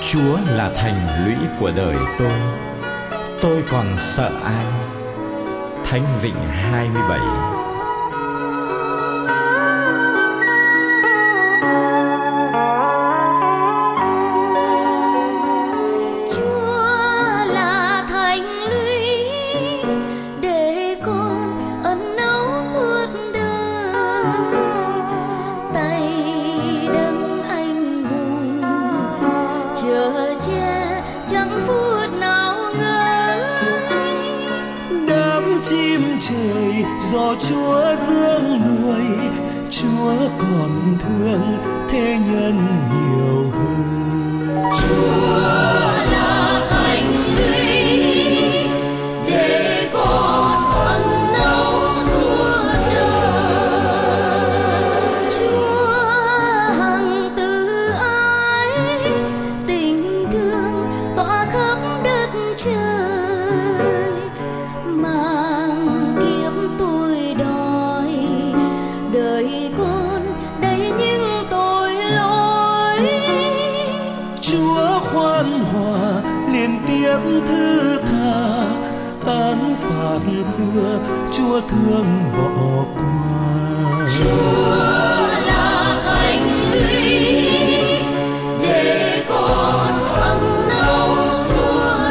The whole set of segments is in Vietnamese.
Chúa là thành lũy của đời tôi còn sợ ai? Thánh Vịnh 27. Trời do Chúa dưỡng nuôi, Chúa còn thương thế nhân nhiều hơn. Chúa là thành lũy để con ân nấu suốt đời. Chúa hằng từ ái tình thương tỏa khắp đất trời, mang kiếp tôi đòi đời con đầy những tội lỗi. Chúa khoan hòa liên tiếp thứ tha, án phạt xưa Chúa thương bỏ qua. Chúa là thành lũy để con ấm nấu suốt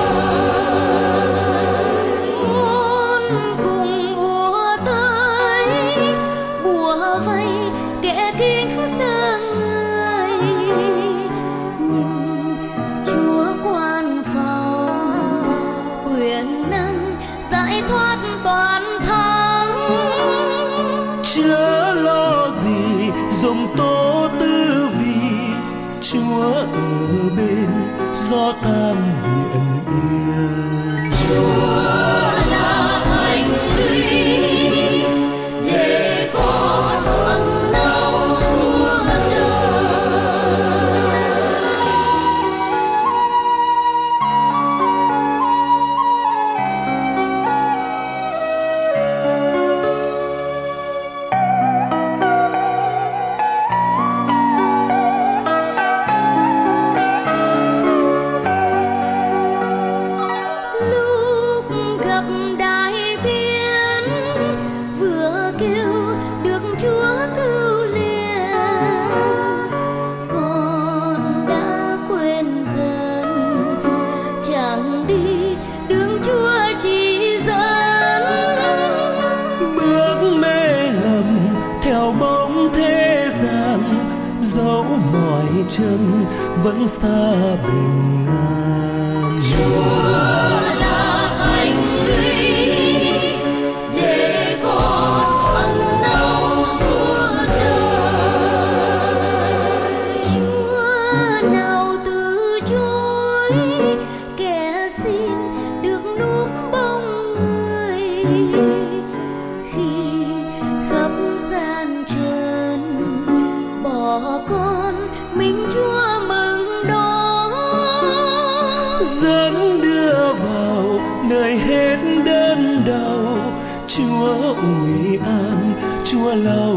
đời. Muôn cùng ùa tới bùa vây kẻ kính sang người, nhưng Chúa quan phòng quyền năng giải thoát toàn thắng. Chớ lo gì dùng tố tư vì, Chúa ở bên gió tan biển yên. Chúa là thành lũy để con ấm nấu suốt đời. Lúc gặp đại biến vừa kêu được Chúa cứu liền, con đã quên dần chẳng đi đường Chúa chỉ dẫn. Bước mê lầm theo bóng thế gian, dẫu mỏi chân vẫn xa bình an. Chúa là thành lũy để con ấm nấu suốt đời. Chúa nào từ chối kẻ xin được núp bóng người, khi khắp gian trần bỏ con mình Chúa mừng đó. Dẫn đưa vào nơi hết đớn đau, Chúa ủi an, Chúa lau